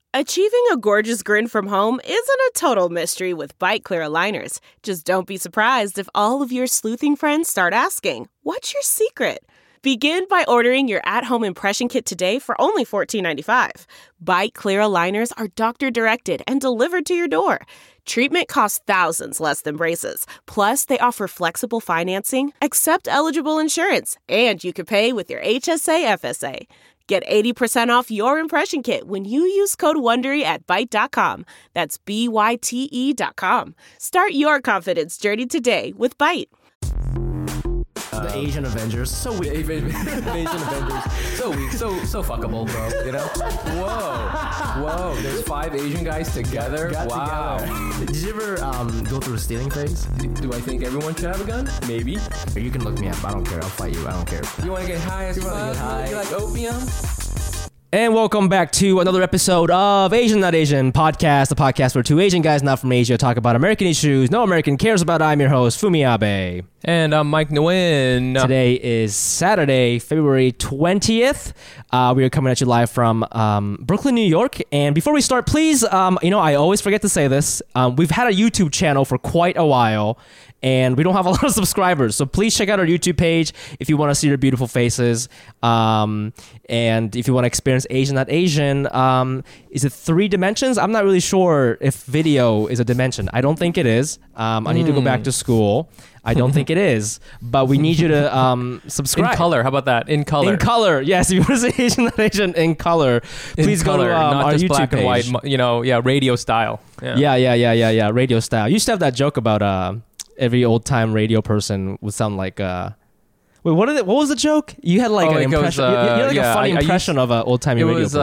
Achieving a gorgeous grin from home isn't a total mystery with Byte Clear aligners. Just don't be surprised if all of your sleuthing friends start asking, "What's your secret?" Begin by ordering your at-home impression kit today for only $14.95. Byte Clear aligners are doctor-directed and delivered to your door. Treatment costs thousands less than braces. Plus, they offer flexible financing, accept eligible insurance, and you can pay with your HSA FSA. Get 80% off your impression kit when you use code WONDERY at Byte.com. That's BYTE.com. Start your confidence journey today with Byte. The Asian Avengers, so weak. The Asian Avengers, so weak, so fuckable, bro. You know? Whoa. There's 5 Asian guys together. Wow. Did you ever go through a stealing phase? Do I think everyone should have a gun? Maybe. You can look me up. I don't care. I'll fight you. I don't care. You want to get high as fuck? You like opium? And welcome back to another episode of Asian Not Asian Podcast, the podcast where two Asian guys not from Asia talk about American issues no American cares about. I'm your host, Fumi Abe. And I'm Mike Nguyen. Today is Saturday, February 20th. We are coming at you live from Brooklyn, New York. And before we start, please, I always forget to say this. We've had a YouTube channel for quite a while, and we don't have a lot of subscribers. So please check out our YouTube page if you want to see our beautiful faces. And if you want to experience Asian Not Asian, is it 3 dimensions? I'm not really sure if video is a dimension. I don't think it is. I need to go back to school. I don't think it is, but we need you to subscribe. In color, how about that? In color. In color, yes. If you want to see Asian Not Asian in color, please go to not our just YouTube black page. and white, radio style. Yeah, radio style. You used to have that joke about every old-time radio person would sound like... Wait, what was the joke? You had like an impression. You had like a funny impression of an old-timey radio person.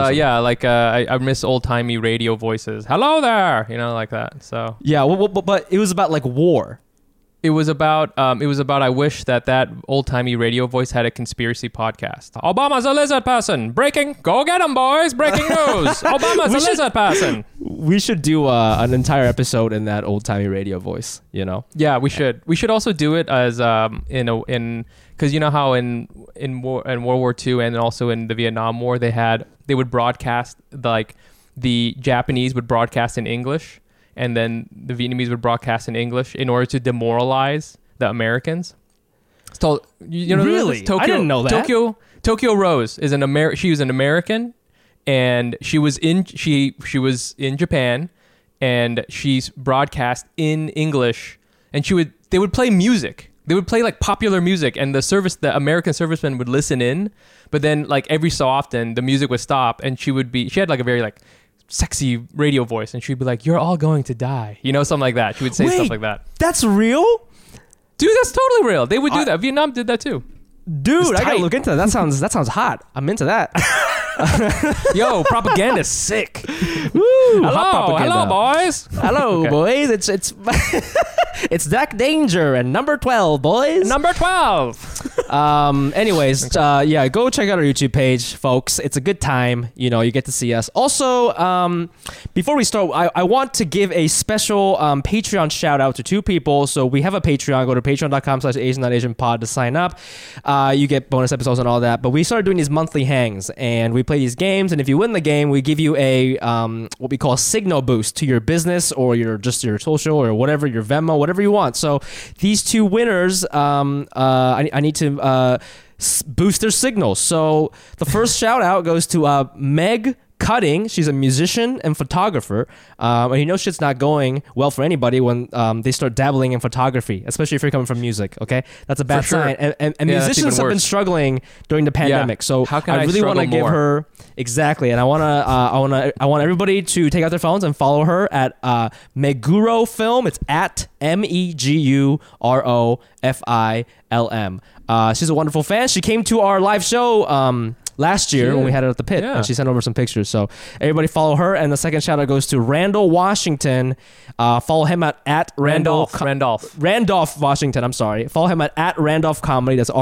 I miss old-timey radio voices. Hello there! Like that. So yeah, but it was about like war. It was about I wish that old-timey radio voice had a conspiracy podcast. Obama's a lizard person. Breaking. Go get him, boys. Breaking news. Obama's a lizard person. We should do an entire episode in that old-timey radio voice, Yeah, we should. We should also do it as because you know how in World War II and also in the Vietnam War they would broadcast the Japanese would broadcast in English. And then the Vietnamese would broadcast in English in order to demoralize the Americans. So really? Tokyo, I didn't know that. Tokyo Rose is she was an American, and she was in Japan, and she's broadcast in English, and they would play music. They would play like popular music, and the American servicemen would listen in, but then like every so often the music would stop, and she had like a very like sexy radio voice, and she'd be like, "You're all going to die," something like that. She would say stuff like that. That's real? Dude, that's totally real. They would do that. Vietnam did that too. Dude, I gotta look into that. That sounds hot. I'm into that. Yo, propaganda's sick. Woo, hello, boys. Hello, boys. It's Jack Danger and number 12, boys. Number 12. Anyways, go check out our YouTube page, folks. It's a good time. You get to see us. Also, before we start, I want to give a special Patreon shout out to 2 people. So we have a Patreon. Go to patreon.com/AsianNotAsianPod to sign up. You get bonus episodes and all that. But we started doing these monthly hangs, and we play these games. And if you win the game, we give you a what we call a signal boost to your business or your social or whatever, your Venmo, whatever you want. So these 2 winners, I need to boost their signals. So the first shout out goes to Meg Cutting. She's a musician and photographer. And shit's not going well for anybody when they start dabbling in photography, especially if you're coming from music. Okay, that's a bad sign. And musicians have been struggling during the pandemic. So how can I really want to give her exactly. And I want everybody to take out their phones and follow her at Meguro Film. It's at MEGUROFILM. She's a wonderful fan. She came to our live show last year when we had it at the pit, and she sent over some pictures. So everybody follow her. And the second shout out goes to Randall Washington. Follow him at Randolph Washington. I'm sorry. Follow him at Randolph Comedy. That's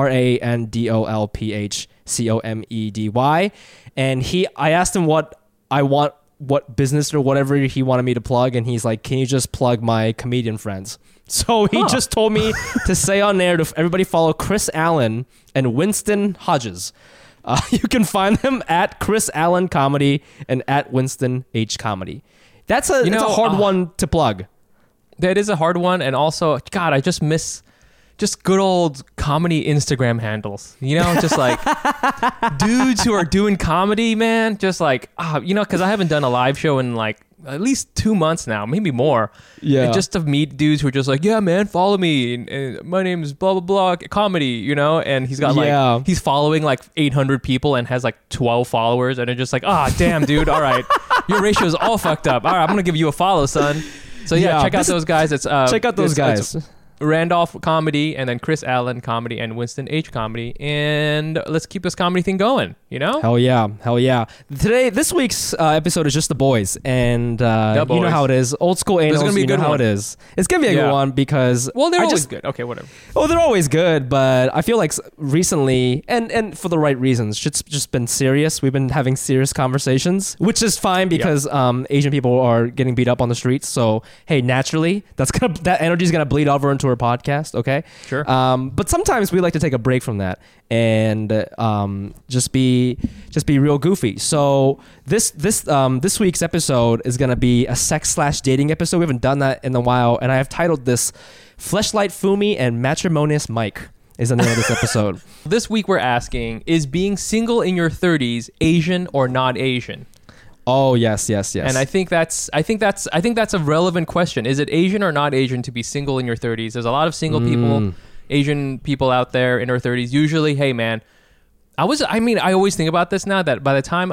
RANDOLPHCOMEDY. And I asked him what business or whatever he wanted me to plug, and he's like, "Can you just plug my comedian friends?" So he just told me to say on there to everybody follow Chris Allen and Winston Hodges. You can find them at Chris Allen Comedy and at Winston H Comedy. That's a hard one to plug. That is a hard one, and also, God, I just miss just good old comedy Instagram handles. You know, just like dudes who are doing comedy, man. Just like, because I haven't done a live show in like at least 2 months now, maybe more. Yeah. And just to meet dudes who are just like, yeah, man, follow me. And my name is blah, blah, blah, comedy, you know? And he's got like, he's following like 800 people and has like 12 followers. And they're just like, damn, dude. All right. Your ratio is all fucked up. All right. I'm going to give you a follow, son. So check out those guys. Check out those guys. It's Randolph Comedy, and then Chris Allen Comedy, and Winston H Comedy, and let's keep this comedy thing going. You know? Hell yeah! This week's episode is just the boys, and you know how it is. Old school anals. It's gonna be a good one. How it is. It's gonna be a good one because they're always good. Okay, whatever. Oh, they're always good, but I feel like recently, and for the right reasons, it's just been serious. We've been having serious conversations, which is fine because Asian people are getting beat up on the streets. So hey, naturally, that energy is gonna bleed over into our podcast. Okay, sure. But sometimes we like to take a break from that and just be real goofy. So this week's episode is gonna be a sex/dating episode. We haven't done that in a while, and I have titled this "Fleshlight Fumi and Matrimonious Mike" is the name of this episode. This week we're asking: is being single in your 30s Asian or not Asian? Oh yes. And I think that's a relevant question. Is it Asian or not Asian to be single in your 30s? There's a lot of single people, Asian people out there in their 30s. Usually, hey man, I always think about this now that by the time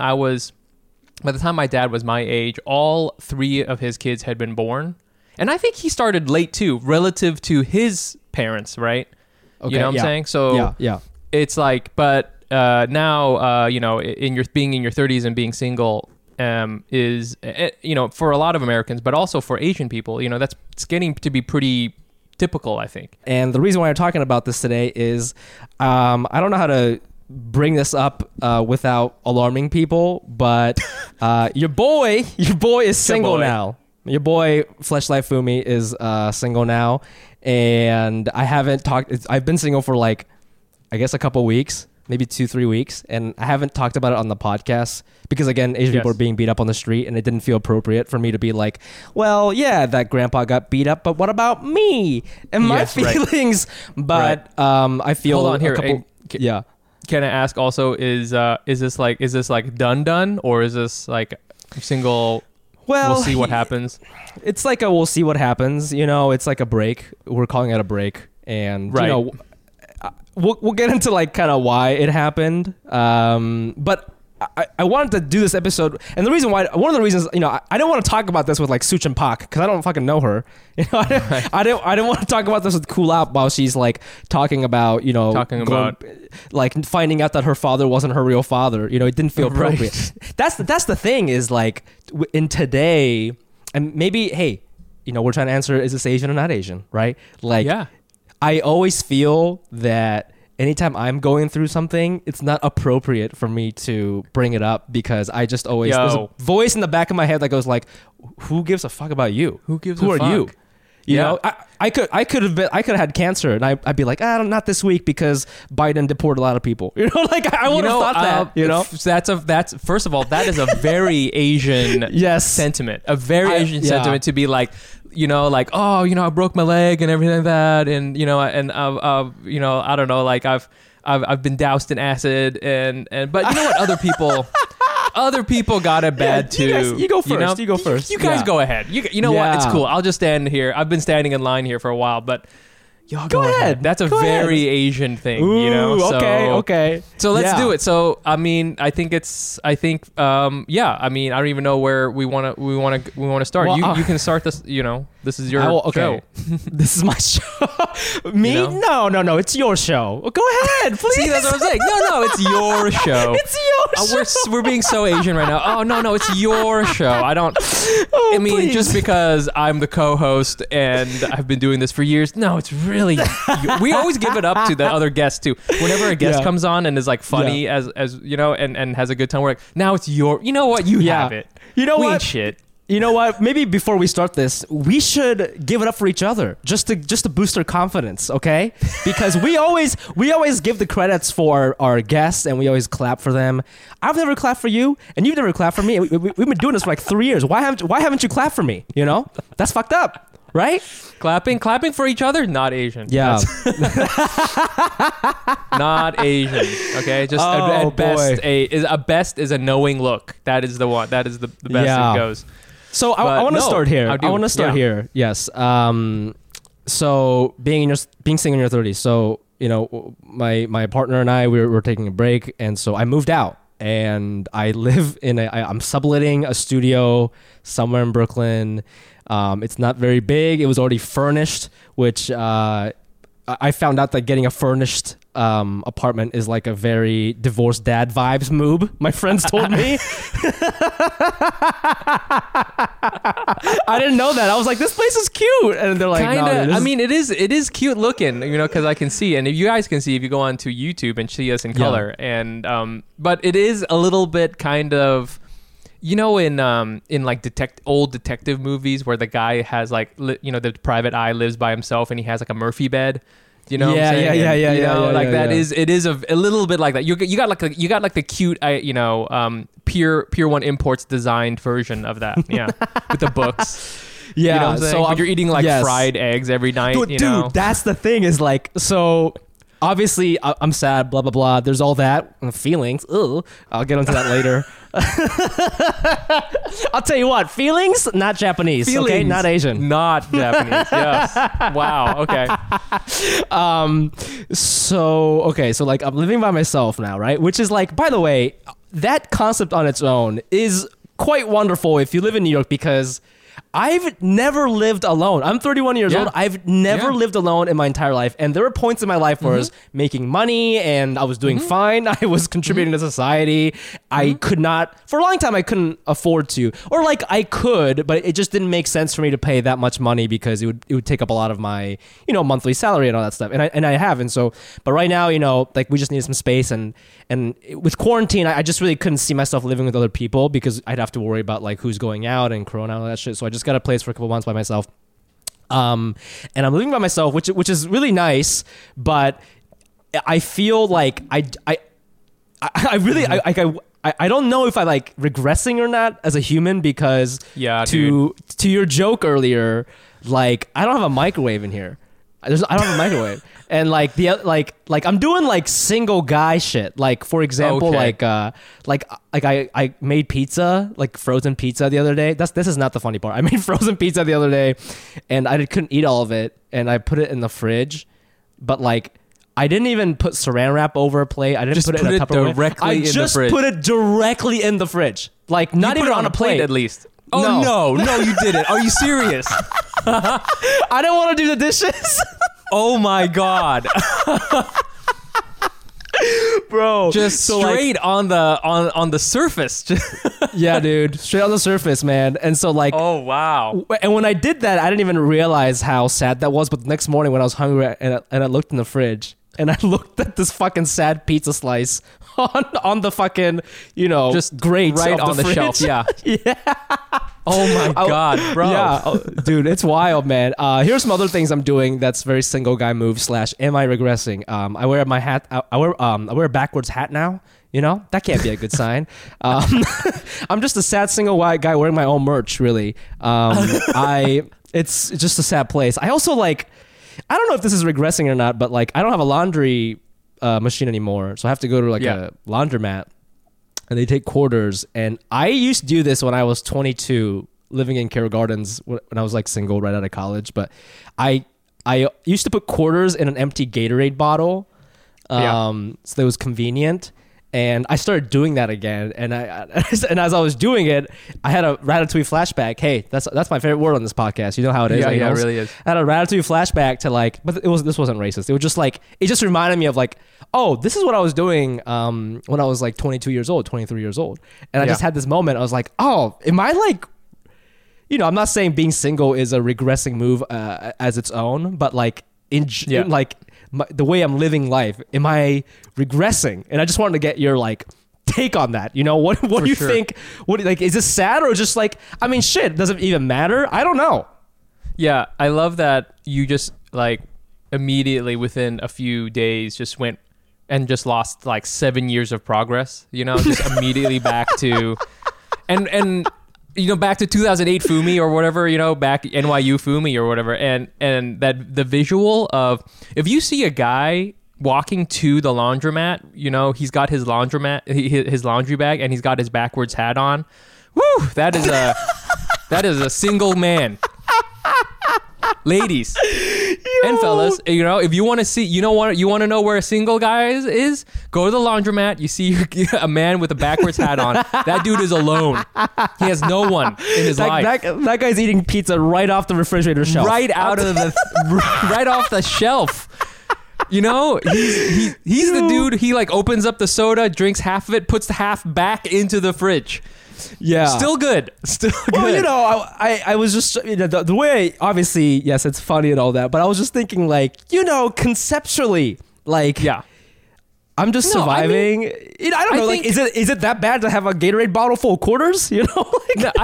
my dad was my age, all 3 of his kids had been born. And I think he started late too, relative to his parents, right? Okay, you know what I'm saying? So yeah. It's like, but now, being in your 30s and being single is, for a lot of Americans, but also for Asian people, it's getting to be pretty typical, I think. And the reason why I'm talking about this today is I don't know how to bring this up without alarming people, but your boy is single now. Your boy Fleshlight Fumi is single now, and I've been single for like, I guess a couple weeks, maybe 2-3 weeks, and I haven't talked about it on the podcast because, again, Asian people are being beat up on the street, and it didn't feel appropriate for me to be like, well, yeah, that grandpa got beat up, but what about me and my feelings? Right. But I feel hold on here. Yeah. Can I ask also, is this like done, or is this like single? Well, we'll see what happens. It's like we'll see what happens. It's like a break. We're calling it a break, and we'll get into like kind of why it happened. But I wanted to do this episode, and one of the reasons, I don't want to talk about this with like Suchin Pak because I don't fucking know her. I don't want to talk about this with Kulap while she's like talking about like finding out that her father wasn't her real father. It didn't feel appropriate. Right. That's the thing is like in today, and maybe hey, we're trying to answer, is this Asian or not Asian, right? Like I always feel that anytime I'm going through something, it's not appropriate for me to bring it up because I just always there's a voice in the back of my head that goes like, "Who gives a fuck about you? Who are you?" You know, I could have had cancer, and I'd be like, not this week because Biden deported a lot of people. Like I would have thought that. That's first of all, that is a very Asian sentiment, a very Asian sentiment to be like. I broke my leg and everything like that, and I don't know, like I've been doused in acid, but you know what, other people got it bad too. You go first. You go first. You guys go ahead. You know what? It's cool. I'll just stand here. I've been standing in line here for a while, but y'all go ahead. That's a very Asian thing, Ooh, So, okay. So let's do it. So I think I don't even know where we want to start. Well, you can start this. This is your show. This is my show. Me? No. It's your show. Go ahead, please. See, that's what I'm saying. No, it's your show. It's your show. We're being so Asian right now. Oh no, it's your show. I don't. Please. Just because I'm the co-host and I've been doing this for years. No, it's really. We always give it up to the other guests too. Whenever a guest comes on and is like funny as and has a good time, we're like, now it's your. You know what? You have it. You know we what? Ain't shit. You know what? Maybe before we start this, we should give it up for each other, just to boost our confidence, okay? Because we always give the credits for our guests, and we always clap for them. I've never clapped for you, and you've never clapped for me. We've been doing this for like 3 years. Why haven't you clapped for me? You know, that's fucked up, right? Clapping for each other, not Asian. Yeah, not Asian. Okay, just at best is a knowing look. That is the one. That is the best it goes. So I want to start here. I want to start here. Yes. So being single in your 30s. So you know, my partner and I we're taking a break, and so I moved out, and I live I'm subletting a studio somewhere in Brooklyn. It's not very big. It was already furnished, which I found out that getting a furnished apartment is like a very divorced dad vibes move. My friends told me. I didn't know that. I was like, this place is cute, and they're like, kinda, no, I mean, it is cute looking, you know, because I can see, and if you guys can see, if you go onto YouTube and see us in color, and but it is a little bit kind of. You know, in like old detective movies where the guy has like the private eye lives by himself and he has like a Murphy bed. You know, yeah, that is it is a little bit like that. You got like the cute, Pier 1 Imports designed version of that. Yeah, with the books. Yeah, you know what I'm saying? So you're eating like fried eggs every night. Dude, that's the thing is like so. Obviously, I'm sad, blah, blah, blah. There's all that feelings. Ugh. I'll get into that later. I'll tell you what, feelings, not Japanese, okay? Not Asian. Not Japanese, yes. Wow, okay. So like I'm living by myself now, right? Which is like, by the way, that concept on its own is quite wonderful if you live in New York because I've never lived alone. I'm 31 years old. I've never lived alone in my entire life. And there were points in my life where I was making money and I was doing fine. I was contributing to society. I could not, for a long time, I couldn't afford to. Or like I could, but it just didn't make sense for me to pay that much money because it would take up a lot of my, monthly salary and all that stuff. And I have. And so, but right now, like we just needed some space. And with quarantine, I just really couldn't see myself living with other people because I'd have to worry about like who's going out and Corona and all that shit. So I just got a place for a couple months by myself. And I'm living by myself, which is really nice, but I feel like I don't know if I like regressing or not as a human because to your joke earlier, like I don't have a microwave in here. I don't have a microwave. And like I'm doing like single guy shit. Like for example, I made pizza, like frozen pizza the other day. This is not the funny part. I made frozen pizza the other day, and I couldn't eat all of it, and I put it in the fridge. But like I didn't even put Saran wrap over a plate. I didn't just put it in a Tupperware. I just put it directly in the fridge. Like not even on a plate at least. Oh no, you didn't. Are you serious? I didn't want to do the dishes. Oh my god. Bro, just straight on the surface. Yeah, dude, straight on the surface, man. And so like, oh wow. And when I did that, I didn't even realize how sad that was. But the next morning when I was hungry and I looked in the fridge and I looked at this fucking sad pizza slice on the fucking just grate right on the shelf. Yeah. Yeah. Oh my god, bro. Yeah, dude, it's wild, man. Here's some other things I'm doing that's very single guy move / am I regressing? I wear my hat. I wear a backwards hat now. That can't be a good sign. I'm just a sad single white guy wearing my own merch. Really, it's just a sad place. I also like. I don't know if this is regressing or not, but like I don't have a laundry machine anymore, so I have to go to like a laundromat. And they take quarters. And I used to do this when I was 22, living in Carroll Gardens when I was like single right out of college. But I used to put quarters in an empty Gatorade bottle. So that was convenient. And I started doing that again. And and as I was doing it, I had a Ratatouille flashback. Hey, that's my favorite word on this podcast. You know how it is. Yeah, it really is. I had a Ratatouille flashback to like, but this wasn't racist. It was just like, it just reminded me of like, oh, this is what I was doing when I was like 22 years old, 23 years old. And I just had this moment. I was like, oh, am I like, I'm not saying being single is a regressing move as its own, but like in like, the way I'm living life, am I regressing? And I just wanted to get your like take on that? You know, what do you think? What like is this sad or just like, I mean, shit, does it even matter? I don't know. Yeah, I love that you just like immediately within a few days just went and just lost like 7 years of progress, you know, just immediately back to and you know, back to 2008 Fumi or whatever, you know, back NYU Fumi or whatever, and that the visual of if you see a guy walking to the laundromat, you know, he's got his his laundry bag, and he's got his backwards hat on. Woo! That is a single man. Ladies and fellas, you know, if you want to see, you want to know where a single guy is, go to the laundromat. You see a man with a backwards hat on. That dude is alone. He has no one in his life. That guy's eating pizza right off the refrigerator shelf. Right out of right off the shelf. You know, he's the dude. He like opens up the soda, drinks half of it, puts the half back into the fridge. Yeah. Still good. Still good. Well, you know, I was just, you know, the way, obviously, yes, it's funny and all that, but I was just thinking, like, you know, conceptually, like, yeah, I'm just surviving. I mean, you know, I don't know, think, like, is it that bad to have a Gatorade bottle full of quarters? You know?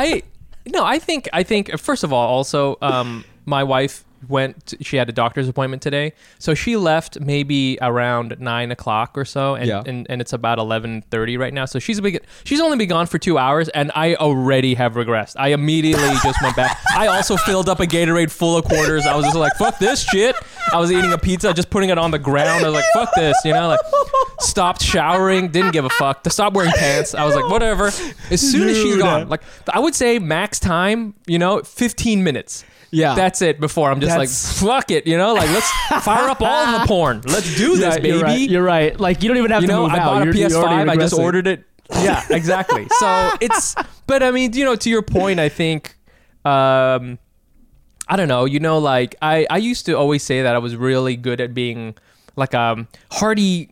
I think, first of all, also, my wife she had a doctor's appointment today, so she left maybe around 9 o'clock or so, and it's about 11:30 right now, so she's only been gone for 2 hours, and I already have regressed. I immediately just went back. I also filled up a Gatorade full of quarters. I was just like, fuck this shit. I was eating a pizza, just putting it on the ground. I was like, fuck this, you know, like, stopped showering, didn't give a fuck, to stop wearing pants. I was like, whatever. As soon as she's gone, like, I would say max time, you know, 15 minutes. Yeah, that's it. Before I'm just like, fuck it, you know, like, let's fire up all of the porn. Let's do this, baby. You're right. Like, you don't even have to move out. I bought a PS5. I just ordered it. Yeah, exactly. So but I mean, you know, to your point, I think, I don't know, you know, like I used to always say that I was really good at being like a hardy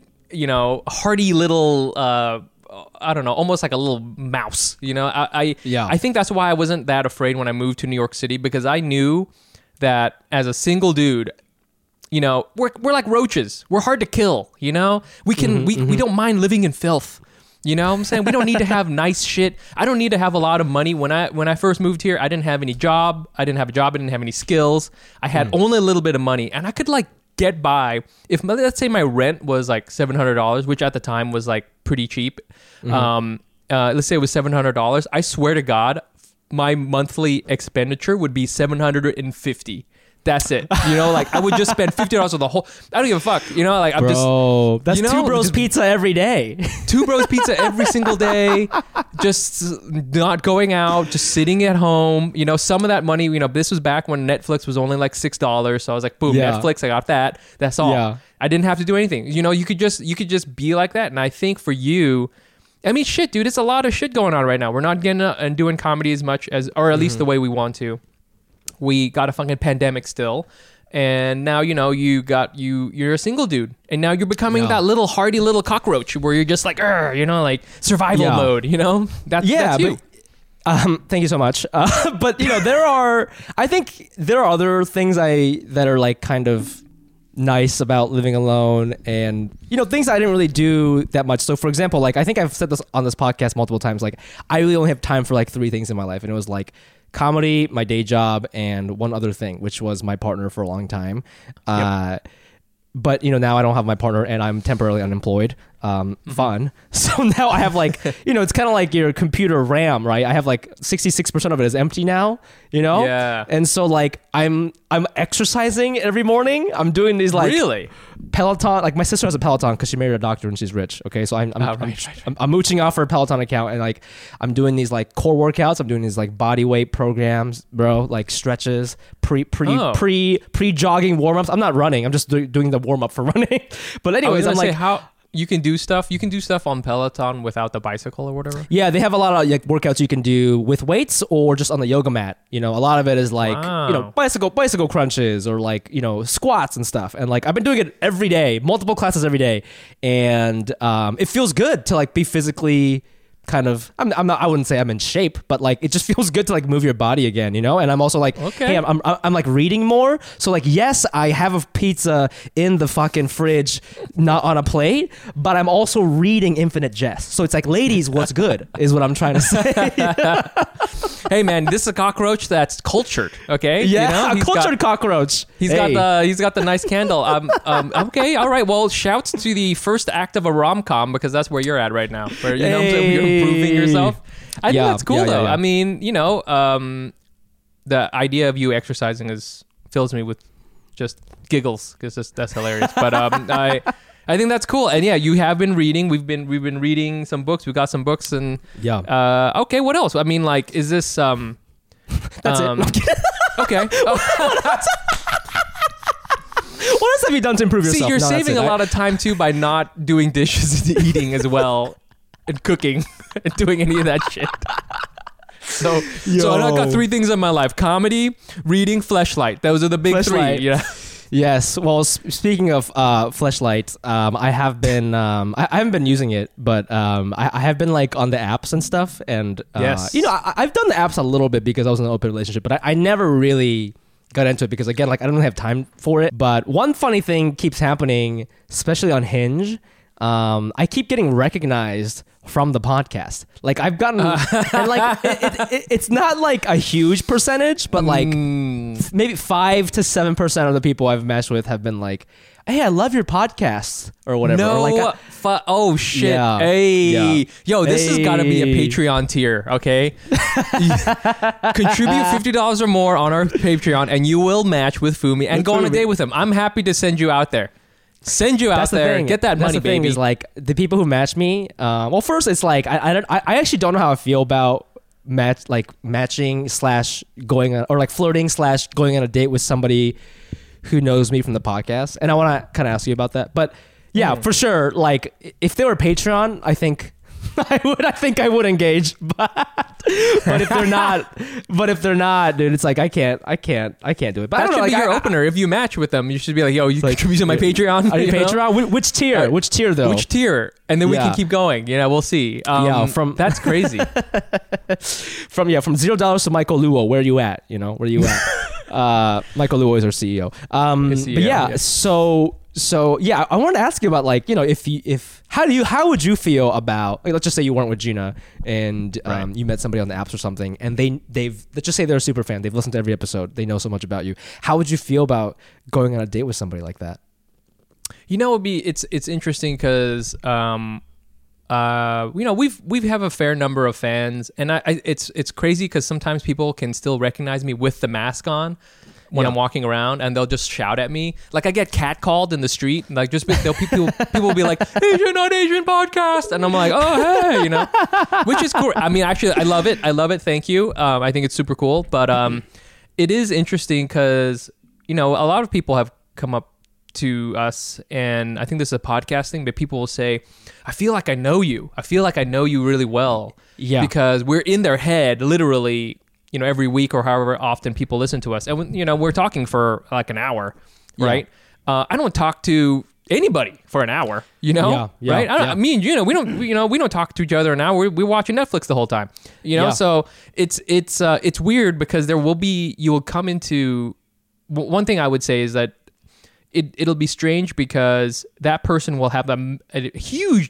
little, I don't know, almost like a little mouse, you know. I think that's why I wasn't that afraid when I moved to New York City, because I knew that as a single dude, you know, we're like roaches. We're hard to kill, you know. We don't mind living in filth. You know what I'm saying? We don't need to have nice shit. I don't need to have a lot of money. When I first moved here, I didn't have any job. I didn't have any skills. I had only a little bit of money, and I could like get by if, let's say, my rent was like $700, which at the time was like pretty cheap. Let's say it was $700. I swear to God, my monthly expenditure would be $750. That's it. You know, like, I would just spend $50 on the whole. I don't give a fuck. You know, like, I'm that's, you know, 2 Bros pizza every day. 2 Bros pizza every single day. Just not going out, just sitting at home. You know, some of that money, you know, this was back when Netflix was only like $6. So I was like, boom, Netflix, I got that. That's all. Yeah. I didn't have to do anything. You know, you could just be like that. And I think for you, I mean, shit, dude, it's a lot of shit going on right now. We're not getting and doing comedy as much as, or at least the way we want to. We got a fucking pandemic still, and now, you know, you're a single dude, and now you're becoming that little hardy little cockroach where you're just like, you know, like survival mode, you know. That's you. Thank you so much. But you know, I think there are other things that are like kind of nice about living alone, and you know, things I didn't really do that much. So for example, like, I think I've said this on this podcast multiple times, like, I really only have time for like 3 things in my life, and it was like comedy, my day job, and one other thing, which was my partner for a long time. But you know, now I don't have my partner, and I'm temporarily unemployed. Fun. So now I have like, you know, it's kind of like your computer RAM, right? I have like 66% of it is empty now, you know? Yeah. And so like I'm exercising every morning. I'm doing these like Peloton, like my sister has a Peloton because she married a doctor and she's rich. Okay. So I'm mooching off her Peloton account, and like I'm doing these like core workouts. I'm doing these like body weight programs, bro, like stretches, pre jogging warm-ups. I'm not running. I'm just doing the warm up for running. But anyways, I'm like, how you can do stuff. You can do stuff on Peloton without the bicycle or whatever. Yeah, they have a lot of like workouts you can do with weights or just on the yoga mat. You know, a lot of it is like, you know, bicycle crunches or like, you know, squats and stuff. And like I've been doing it every day, multiple classes every day, and it feels good to like be physically kind of I'm not, I wouldn't say I'm in shape, but like it just feels good to like move your body again, you know. And I'm also like, Okay. hey, I'm like reading more, so like yes, I have a pizza in the fucking fridge, not on a plate, but I'm also reading Infinite Jest. So it's like, ladies, what's good is what I'm trying to say. Hey man, this is a cockroach that's cultured. Okay. Yeah, You know, a he's cultured cockroach. He's Hey. got the nice candle. Okay, all right. Well, shouts to the first act of a rom-com because that's where you're at right now. Where you know you're improving yourself. I think Yeah, that's cool yeah, though. yeah. I mean, you know, the idea of you exercising fills me with just giggles because that's hilarious. But I think that's cool. And yeah, you have been reading. We've been reading some books. We got some books and Yeah. okay, what else? I mean, like, is this That's it. okay. Oh. What else have you done to improve yourself? See, you're No, that's saving it. a lot of time too by not doing dishes and eating as well, and cooking and doing any of that shit. So I got 3 things in my life: comedy, reading, Fleshlight. Those are the big Fleshlight. 3. Yeah. Yes. Well, speaking of Fleshlight, I have been I haven't been using it, but I have been like on the apps and stuff, and Yes. you know, I've done the apps a little bit because I was in an open relationship, but I never really got into it because again, like I don't really have time for it. But one funny thing keeps happening, especially on Hinge. I keep getting recognized from the podcast. Like I've gotten, and like it's not like a huge percentage, but like maybe 5 to 7% of the people I've matched with have been like, "Hey, I love your podcast" or whatever. No. Or like, Oh shit. Yeah. Hey. Yeah. Yo, this has got to be a Hey. Patreon tier, okay? Contribute $50 or more on our Patreon and you will match with Fumi and With go on a Fumi. date with him. I'm happy to send you out there. Send you out that's the there. thing. Get that That's money, the thing baby. is like the people who match me. Well, first it's like I actually don't know how I feel about matching / going on, or like flirting / going on a date with somebody who knows me from the podcast, and I want to kind of ask you about that. But yeah, for sure. Like if they were Patreon, I think I would engage, but if they're not, dude, it's like I can't do it. But that I don't should know, like, be your opener. If you match with them, you should be like, yo, you contribute to my Patreon. Are you know? Patreon? Which tier? Right. Which tier though? Which tier? And then we Yeah. can keep going. You know, we'll see. That's crazy. From $0 to Michael Luo, where you at? You know, where you at? Michael Luo is our CEO. CEO, But yeah, yes. so yeah, I wanted to ask you about like, you know, how would you feel about, like, let's just say you weren't with Gina and Right. you met somebody on the apps or something, and they've let's just say they're a super fan, they've listened to every episode, they know so much about you. How would you feel about going on a date with somebody like that? You know, it's interesting because you know, we have a fair number of fans, and it's crazy because sometimes people can still recognize me with the mask on when Yeah. I'm walking around, and they'll just shout at me. Like I get catcalled in the street, and like people will be like, "Asian Not Asian podcast," and I'm like, "Oh hey," you know, which is cool. I mean, actually, I love it. Thank you. I think it's super cool, but it is interesting because you know a lot of people have come up to us, and I think this is a podcast thing, but people will say, I feel like I know you. I feel like I know you really well. Yeah. Because we're in their head literally, you know, every week or however often people listen to us. And, you know, we're talking for like an hour, right? I don't talk to anybody for an hour, you know? Yeah, right? yeah. Me and you know, we don't talk to each other an hour. We're watching Netflix the whole time, you know? Yeah. So it's weird because you will come into, one thing I would say is that it'll be strange because that person will have a huge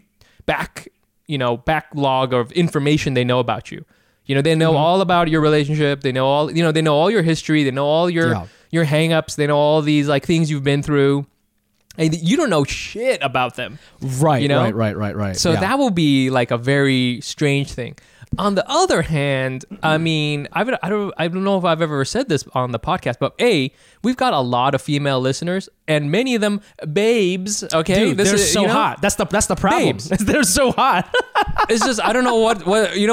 backlog of information they know about you. You know, they know all about your relationship. They know all your history. They know all your hang-ups. They know all these like things you've been through. And you don't know shit about them. Right, you know? right. So yeah. that will be like a very strange thing. On the other hand, I mean, I don't know if I've ever said this on the podcast, but we've got a lot of female listeners, and many of them babes. Okay, Dude, they're so hot. That's the problem. Babes. They're so hot. It's just I don't know what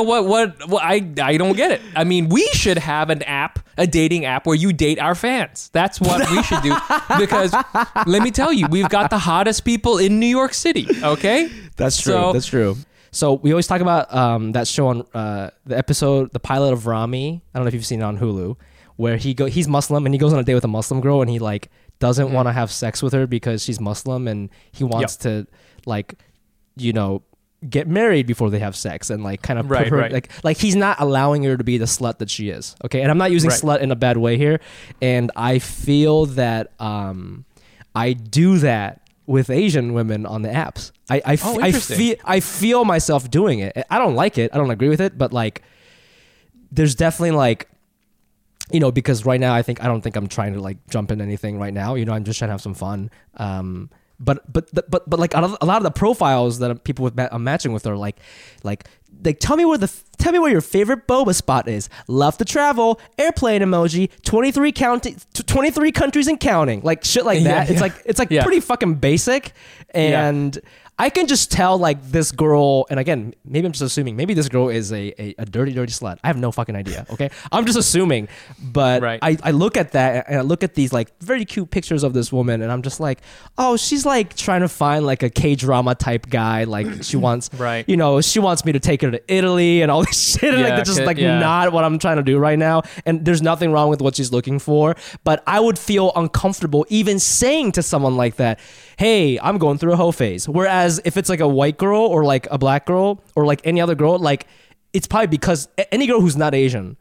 I don't get it. I mean, we should have an app, a dating app where you date our fans. That's what we should do because let me tell you, we've got the hottest people in New York City. Okay, That's true. So- That's true. So we always talk about that show on the pilot of Rami. I don't know if you've seen it on Hulu, where he's Muslim and he goes on a date with a Muslim girl and he like doesn't want to have sex with her because she's Muslim and he wants to like, you know, get married before they have sex and like kind of put Right, her right. like he's not allowing her to be the slut that she is. Okay, and I'm not using Right. slut in a bad way here, and I feel that I do that with Asian women on the apps. Interesting. I feel myself doing it. I don't like it. I don't agree with it, but like there's definitely like, you know, because right now I don't think I'm trying to like jump in anything right now. You know, I'm just trying to have some fun. But like a lot of the profiles that people I'm matching with are like tell me where your favorite boba spot is. Love to travel. Airplane emoji. 23 countries and counting. Like shit like that. Yeah, It's like yeah. pretty fucking basic. And I can just tell like this girl, and again, maybe I'm just assuming, maybe this girl is a dirty slut. I have no fucking idea. Okay, I'm just assuming, but Right. I look at that and I look at these like very cute pictures of this woman, and I'm just like, oh, she's like trying to find like a K-drama type guy. Like she wants, Right. you know, she wants me to take her to Italy and all this shit. And like Yeah, that's just like yeah. not what I'm trying to do right now. And there's nothing wrong with what she's looking for, but I would feel uncomfortable even saying to someone like that, hey, I'm going through a hoe phase. Whereas if it's like a white girl or like a black girl or like any other girl, like it's probably because any girl who's not Asian,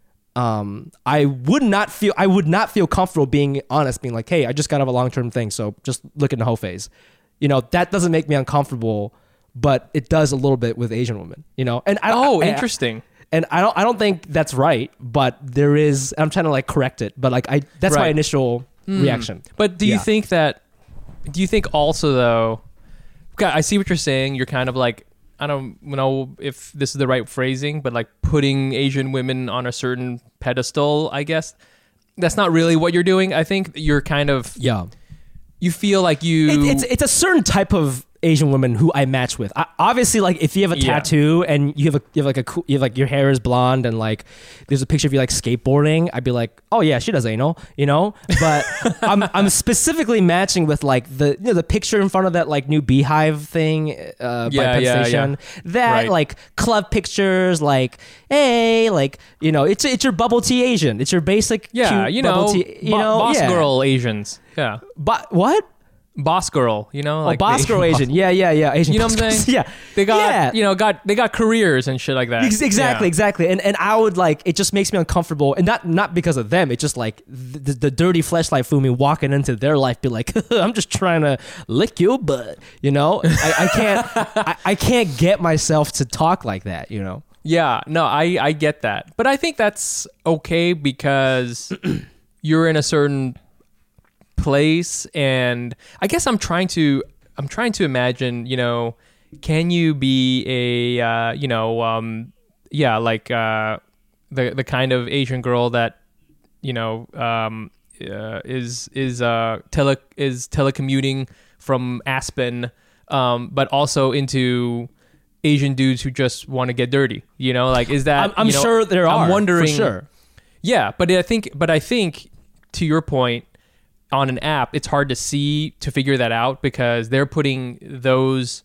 I would not feel comfortable being honest, being like, hey, I just got out of a long-term thing, so just look in the hoe phase. You know, that doesn't make me uncomfortable, but it does a little bit with Asian women, you know? And Interesting. And I don't think that's right, but there is, I'm trying to like correct it, but like that's my Right. initial reaction. But do you Yeah. think also though, God, I see what you're saying. You're kind of like, I don't know if this is the right phrasing, but like putting Asian women on a certain pedestal, I guess. That's not really what you're doing. I think you're kind of, Yeah. you feel like you... It's a certain type of Asian woman who I match with. Obviously, like if you have a Yeah. tattoo and you have like your hair is blonde and like there's a picture of you like skateboarding, I'd be like, oh yeah, she does anal, you know. But I'm specifically matching with like the picture in front of that like new Beehive thing by Penn Station. That Right. like club pictures, like hey, like you know, it's your bubble tea Asian. It's your basic Yeah, cute you bubble know, tea, you know, boss yeah. girl Asians. Yeah. But what? Boss girl, you know? Oh, Like boss they- girl Asian. Yeah. Asian. You know what I'm boss girls. saying? Yeah. They got, Yeah. you know, they got careers and shit like that. Exactly. And I would like, it just makes me uncomfortable, and not because of them. It's just like the dirty fleshlight Fumi walking into their life, be like, I'm just trying to lick your butt, you know. I can't get myself to talk like that, you know. Yeah, no, I get that. But I think that's okay because you're in a certain place, and I guess I'm trying to imagine, you know, can you be a the kind of Asian girl that, you know, is telecommuting from Aspen, but also into Asian dudes who just want to get dirty, you know, like, is that, I'm you know, sure there are. I'm wondering, for sure. yeah, but I think to your point, on an app, it's hard to figure that out because they're putting those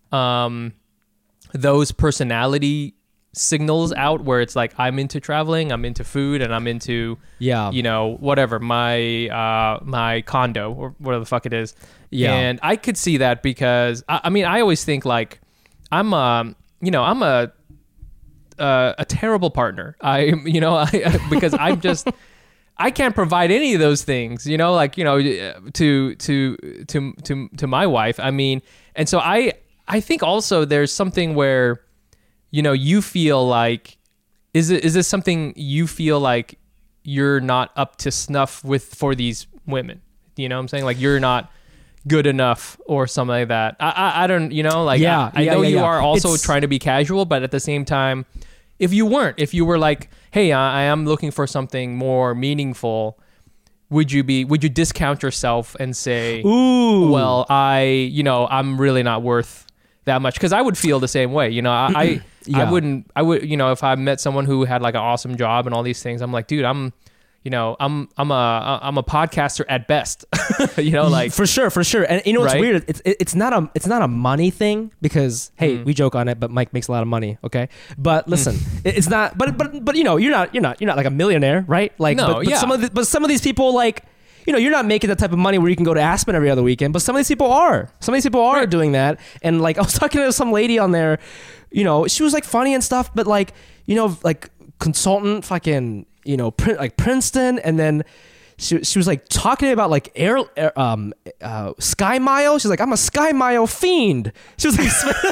personality signals out where it's like, I'm into traveling, I'm into food, and I'm into, Yeah. you know, whatever, my condo or whatever the fuck it is. Yeah. And I could see that because I mean, I always think like I'm a terrible partner. Because I'm just, I can't provide any of those things, you know, like, you know, to my wife. I mean, and so I think also there's something where, you know, you feel like, is this something you feel like you're not up to snuff with for these women? You know what I'm saying? Like, you're not good enough or something like that. I don't, you know, like, Yeah, I know you yeah. are also It's- trying to be casual, but at the same time, if you were like, hey, I am looking for something more meaningful, would you discount yourself and say, Ooh. well, I'm really not worth that much? Because I would feel the same way, you know. I Yeah. I would, you know, if I met someone who had like an awesome job and all these things, I'm like, dude, I'm a podcaster at best. You know, like, for sure. And you know what's Right? weird? It's not a money thing because hey, we joke on it, but Mike makes a lot of money. Okay, but listen, it's not. But you know, you're not like a millionaire, right? Like, No, but yeah. some of these people, like, you're not making that type of money where you can go to Aspen every other weekend, but some of these people are. Some of these people are doing that. And like, I was talking to some lady on there, she was like funny and stuff, but like, like consultant fucking, like Princeton. And then she was like talking about like Sky Mile. She's like, I'm a Sky Mile fiend. She was like,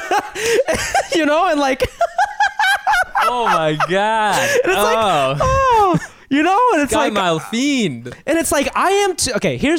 and like, oh my God. And it's like, and it's Sky like Mile fiend. And it's like, I am too.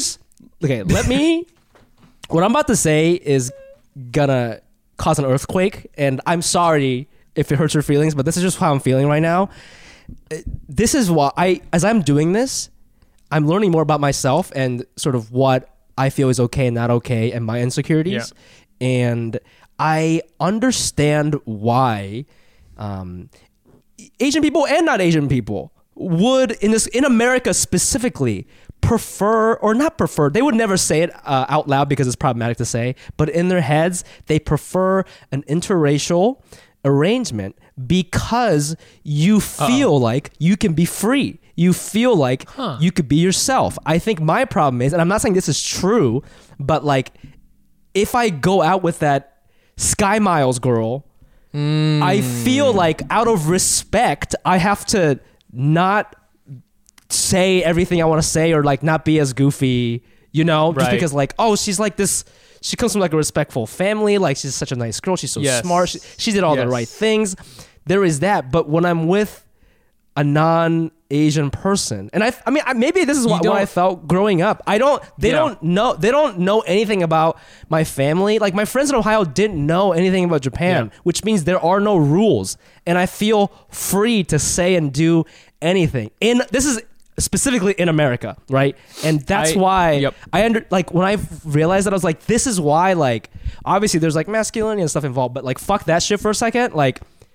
What I'm about to say is gonna cause an earthquake, and I'm sorry if it hurts your feelings, but this is just how I'm feeling right now. This is why as I'm doing this, I'm learning more about myself and sort of what I feel is okay and not okay and my insecurities. Yeah. And I understand why Asian people and not Asian people would in America specifically they would never say it out loud because it's problematic to say, but in their heads they prefer an interracial arrangement because you feel like you can be free. You feel like you could be yourself. I think my problem is, and I'm not saying this is true, but like if I go out with that Sky Miles girl, I feel like out of respect, I have to not say everything I want to say or like not be as goofy, just because like, oh, she's like this, she comes from like a respectful family, like she's such a nice girl, she's so smart, she did all the right things. There is that, but when I'm with a non-Asian person, and I mean maybe this is what I felt growing up. They don't know anything about my family. Like my friends in Ohio didn't know anything about Japan, which means there are no rules, and I feel free to say and do anything. This is specifically in America, right? And that's why when I realized that, I was like, this is why, like, obviously there's like masculinity and stuff involved, but like fuck that shit for a second. Like,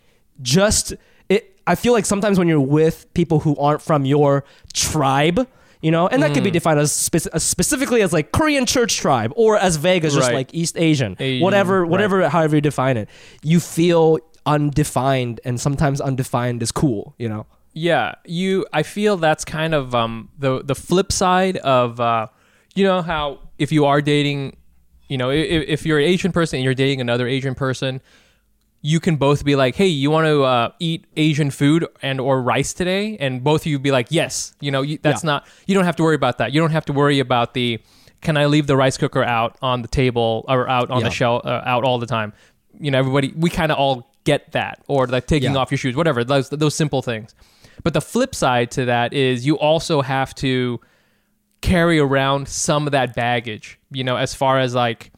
I feel like sometimes when you're with people who aren't from your tribe, and that could be defined as specifically as like Korean church tribe, or as vague as just like East Asian, whatever, however you define it, you feel undefined, and sometimes undefined is cool, Yeah, I feel that's kind of the flip side of how if you are dating, if you're an Asian person and you're dating another Asian person, you can both be like, hey, you want to eat Asian food and or rice today? And both of you be like, yes. That's not, you don't have to worry about that. You don't have to worry about can I leave the rice cooker out on the table or out on the shelf, out all the time? Everybody, we kind of all get that. Or like taking off your shoes, whatever, those simple things. But the flip side to that is you also have to carry around some of that baggage, as far as like,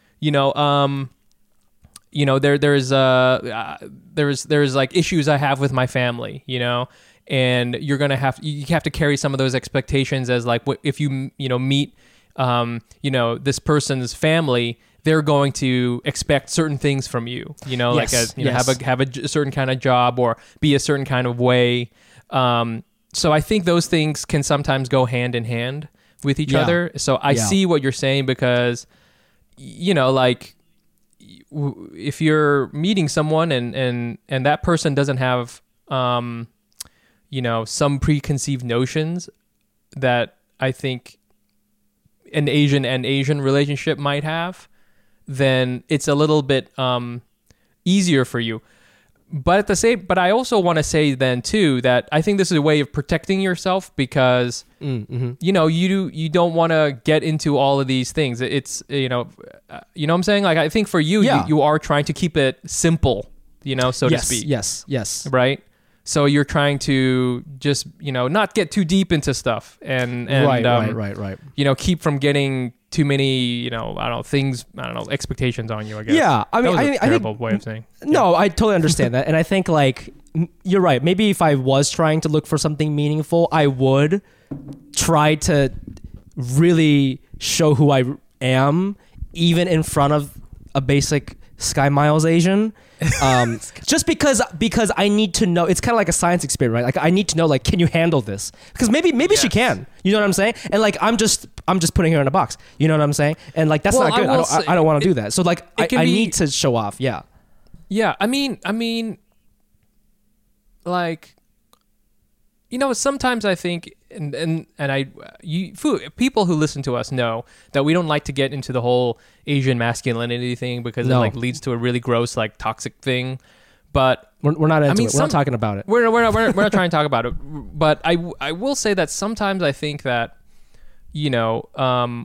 there's like issues I have with my family, and you have to carry some of those expectations as like, if you meet, this person's family, they're going to expect certain things from you, have a certain kind of job or be a certain kind of way. So I think those things can sometimes go hand in hand with each other. So I see what you're saying, because, like, if you're meeting someone and that person doesn't have, some preconceived notions that I think an Asian relationship might have, then it's a little bit easier for you. But I also want to say then too that I think this is a way of protecting yourself, because you don't want to get into all of these things. It's what I'm saying. Like, I think for you, you are trying to keep it simple, so to speak. Yes. Right. So you're trying to just not get too deep into stuff and right. Keep from getting too many expectations on you, I guess. Yeah, I mean, that was a terrible think, way of saying. No, I totally understand that, and I think like you're right. Maybe if I was trying to look for something meaningful, I would try to really show who I am, even in front of a basic Sky Miles Asian. Just because I need to know. It's kind of like a science experiment, right? Like, I need to know, like, can you handle this? Because maybe she can. You know what I'm saying? And like, I'm just putting her in a box. You know what I'm saying? And like, that's not good. I don't want to do that. So like, I need to show off. Yeah. Yeah. I mean, like, sometimes I think, people who listen to us know that we don't like to get into the whole Asian masculinity thing because it like leads to a really gross, like toxic thing. But we're not into it. We're not talking about it. We're not trying to talk about it. But I will say that sometimes I think that, I don't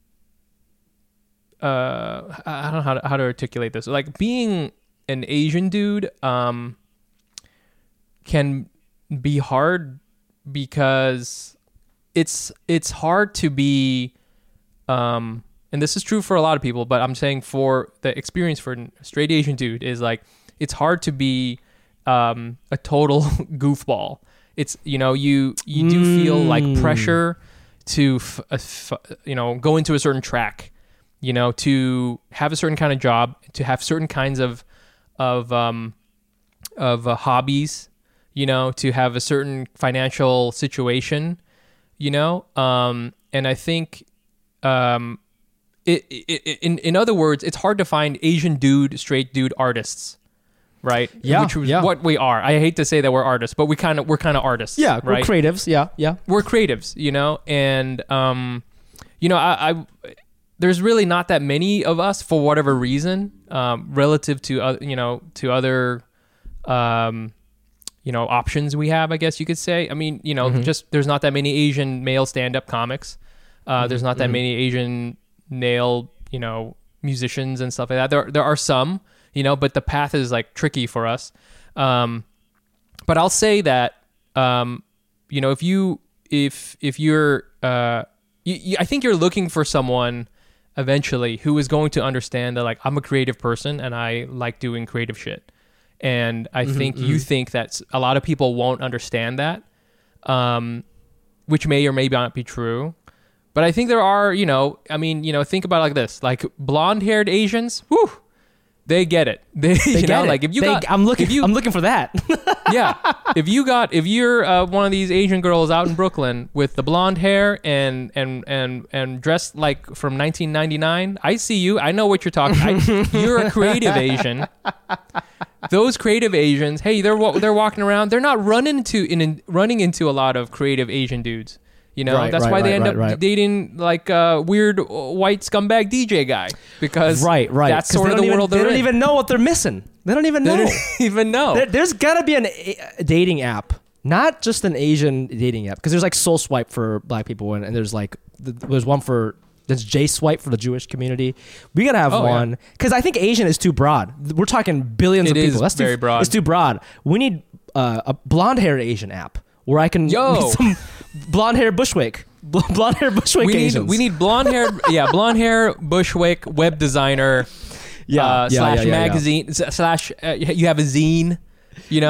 know how to articulate this. Like being an Asian dude can be hard because it's hard to be and this is true for a lot of people, but I'm saying for the experience for a straight Asian dude is like it's hard to be a total goofball. It's you do feel like pressure to go into a certain track, to have a certain kind of job, to have certain kinds of hobbies, to have a certain financial situation, and I think in other words, it's hard to find Asian dude, straight dude artists, right? Yeah, which is what we are. I hate to say that we're artists, but we're kind of artists. Yeah, right? We're creatives. Yeah. We're creatives, and I there's really not that many of us for whatever reason, relative to other options we have, I guess you could say. I mean, just there's not that many Asian male stand-up comics. There's not that many Asian male, musicians and stuff like that. There are some, but the path is like tricky for us. But I'll say that, if you're, I think you're looking for someone eventually who is going to understand that like I'm a creative person and I like doing creative shit. And I think you think that a lot of people won't understand that, which may or may not be true. But I think there are, think about it like this, like blonde-haired Asians, whew, they get it. They get it. Like if you got, I'm looking for that. Yeah, if you're one of these Asian girls out in Brooklyn with the blonde hair and dressed like from 1999, I see you. I know what you're talking. You're a creative Asian. Those creative Asians, hey, they're walking around. They're not running into a lot of creative Asian dudes. That's why they end up dating like a weird white scumbag DJ guy because that's sort of the world they're in. They don't even know what they're missing. They don't even know. There's got to be a dating app, not just an Asian dating app, because there's like Soul Swipe for black people and there's like there's one for there's J Swipe for the Jewish community. We gotta have one because I think Asian is too broad. We're talking billions of people. That's very broad. It's too broad. We need a blonde-haired Asian app where I can meet some blonde-hair Bushwick. Blonde-hair Bushwick Asians. We need blonde-hair Bushwick web designer slash magazine slash you have a zine. You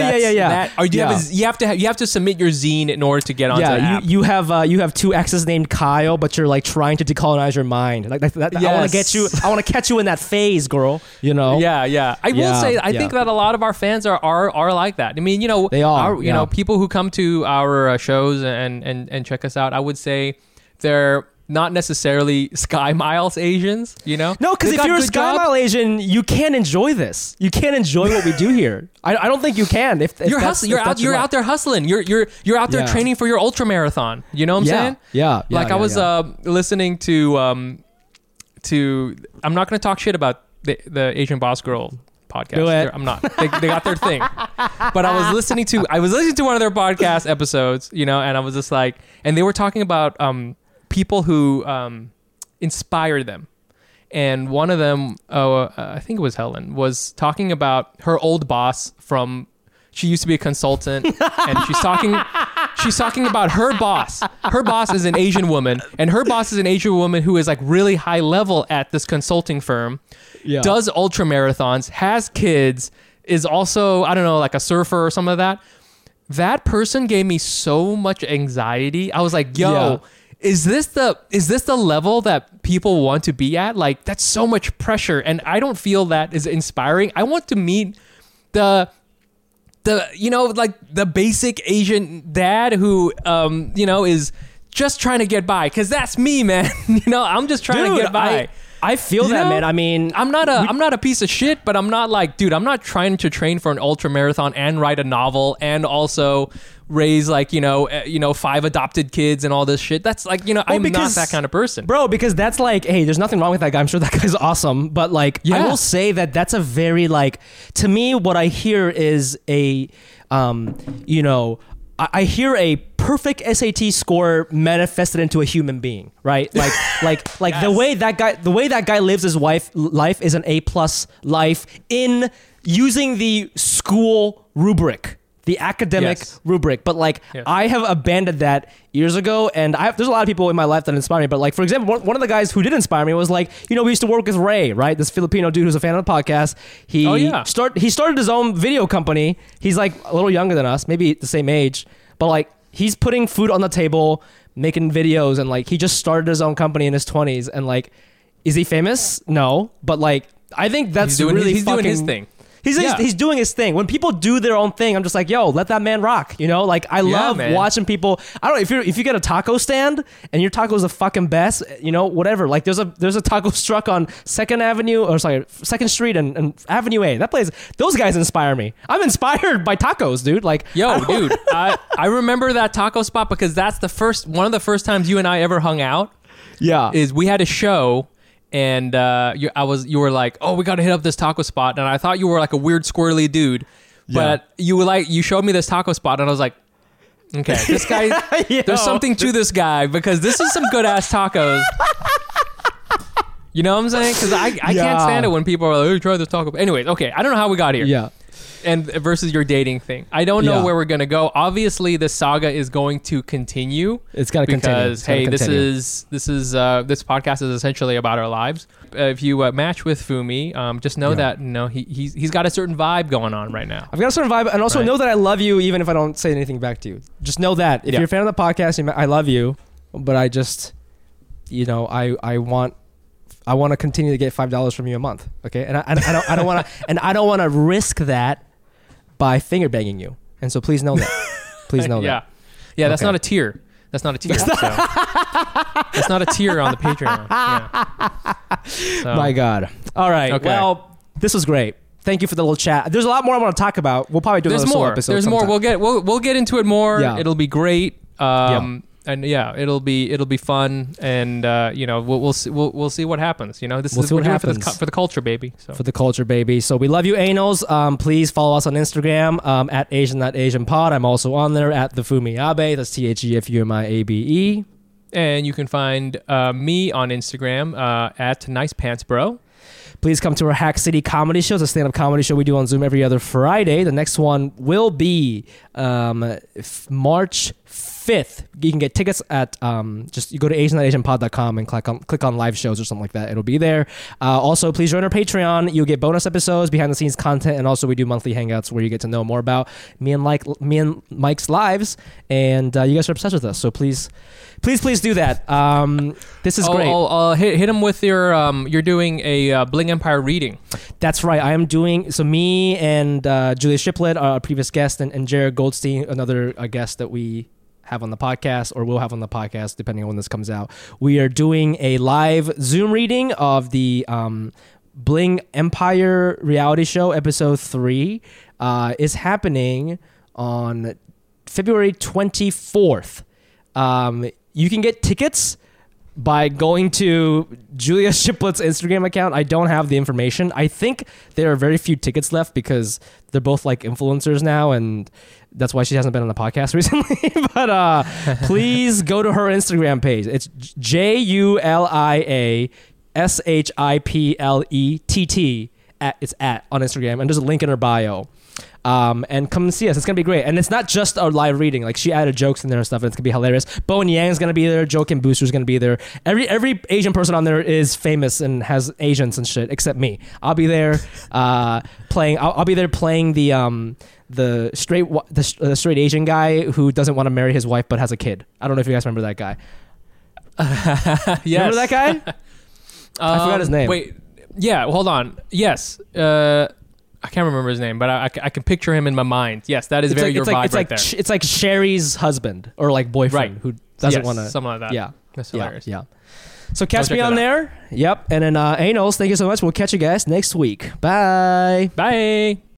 have to submit your zine in order to get onto the app. You have two exes named Kyle, but you're like trying to decolonize your mind. Like that, yes. I want to get you. I want to catch you in that phase, girl. Yeah. I will say, I think that a lot of our fans are like that. I mean, they are. People who come to our shows and check us out. I would say they're not necessarily Sky Miles Asians, No, because if you're a Sky Mile Asian, you can't enjoy this. You can't enjoy what we do here. I don't think you can. If you're out there hustling. You're out there training for your ultra marathon. You know what I'm saying? Yeah. I was listening to I'm not going to talk shit about the Asian Boss Girl podcast. Do it. I'm not. They got their thing. But I was listening to one of their podcast episodes, and I was just like, and they were talking about people who inspire them. And one of them, I think it was Helen, was talking about her old boss she used to be a consultant, and she's talking about her boss. Her boss is an Asian woman, and her boss is an Asian woman who is like really high level at this consulting firm, does ultra marathons, has kids, is also, I don't know, like a surfer or something like that. That person gave me so much anxiety. I was like, yo, is this the level that people want to be at? Like, that's so much pressure, and I don't feel that is inspiring. I want to meet the basic Asian dad who is just trying to get by, because that's me, man. I'm just trying to get by. I feel that, man. I mean, I'm not a piece of shit, but I'm not like, dude, I'm not trying to train for an ultra marathon and write a novel and also raise like 5 adopted kids and all this shit. That's like I'm not that kind of person, bro. Because that's like, hey, there's nothing wrong with that guy. I'm sure that guy's awesome, but like, I will say that that's a very like, to me, what I hear is a, I hear a perfect SAT score manifested into a human being, right? Like yes. the way that guy lives his life is an A+ life in using the school rubric, the academic rubric. But like, I have abandoned that years ago, and there's a lot of people in my life that inspire me. But like, for example, one of the guys who did inspire me was like, we used to work with Ray, right? This Filipino dude who's a fan of the podcast. He started his own video company. He's like a little younger than us, maybe the same age, but like he's putting food on the table, making videos, and like he just started his own company in his 20s. And like, is he famous? No, but like, I think that's he's doing his thing. He's doing his thing. When people do their own thing, I'm just like, yo, let that man rock. Like I love watching people. I don't know if you get a taco stand and your taco is the fucking best, whatever. Like there's a taco truck on 2nd Street and Avenue A. That place, those guys inspire me. I'm inspired by tacos, dude. Like, yo, dude, I remember that taco spot because that's one of the first times you and I ever hung out. Yeah, is we had a show. And you were like, oh, we got to hit up this taco spot, and I thought you were like a weird squirrely dude, but you showed me this taco spot, and I was like, okay, this guy, there's something to this guy because this is some good ass tacos. You know what I'm saying? Because I can't stand it when people are like, oh, try this taco. Anyways, okay, I don't know how we got here. Yeah. And versus your dating thing, I don't know where we're gonna go. Obviously, the saga is going to continue. It's gotta continue because this podcast is essentially about our lives. If you match with Fumi, just know that he's got a certain vibe going on right now. I've got a certain vibe, and also know that I love you, even if I don't say anything back to you. Just know that if you're a fan of the podcast, I love you, but I just, I want to continue to get $5 from you a month, okay? And I don't want to risk that by finger banging you. And so please know that. Please know that. Yeah, that's not a tier. That's not a tier. That's not a tier on the Patreon. Yeah. So. My God. All right. Okay. Well, this was great. Thank you for the little chat. There's a lot more I want to talk about. We'll probably do another solo episode. There's more. We'll get into it more. Yeah. It'll be great. And it'll be fun, and we'll see what happens. This is what happens for the culture, baby. So. For the culture, baby. So we love you, Anals. Please follow us on Instagram at Asian.AsianPod. I'm also on there at the Fumiabe. That's TheFumiAbe. And you can find me on Instagram at NicePantsBro. Please come to our Hack City comedy show. It's a stand-up comedy show we do on Zoom every other Friday. The next one will be March 5th. You can get tickets at just you go to Asian.AsianPod.com and click on live shows or something like that. It'll be there. Also, please join our Patreon. You'll get bonus episodes, behind-the-scenes content, and also we do monthly hangouts where you get to know more about me and Mike's lives. And you guys are obsessed with us, so please do that. This is great. Hit him with you're doing a Bling Empire reading. That's right. I am doing, so me and Julia Shiplett, our previous guest, and Jared Goldstein, another guest that we have on the podcast or will have on the podcast depending on when this comes out. We are doing a live Zoom reading of the Bling Empire reality show episode 3 is happening on February 24th. You can get tickets by going to Julia Shiplett's Instagram account. I don't have the information. I think there are very few tickets left because they're both like influencers now, and that's why she hasn't been on the podcast recently. But please go to her Instagram page. It's JuliaShiplet. It's at on Instagram, and there's a link in her bio. And come and see us. It's gonna be great. And it's not just our live reading. Like, she added jokes in there and stuff, and it's gonna be hilarious. Bowen Yang's gonna be there. Joakim Booster's gonna be there. Every Asian person on there is famous and has Asians and shit, except me. I'll be there playing. I'll be there playing the straight Asian guy who doesn't want to marry his wife but has a kid. I don't know if you guys remember that guy. Yes. Remember that guy? I forgot his name. Wait. Yeah. Hold on. Yes. I can't remember his name, but I can picture him in my mind. Yes, that is your vibe right there. It's like Sherry's husband or like boyfriend who doesn't want to. Something like that. Yeah. That's hilarious. Yeah. So catch me on there. Yep. And then Anals, thank you so much. We'll catch you guys next week. Bye. Bye.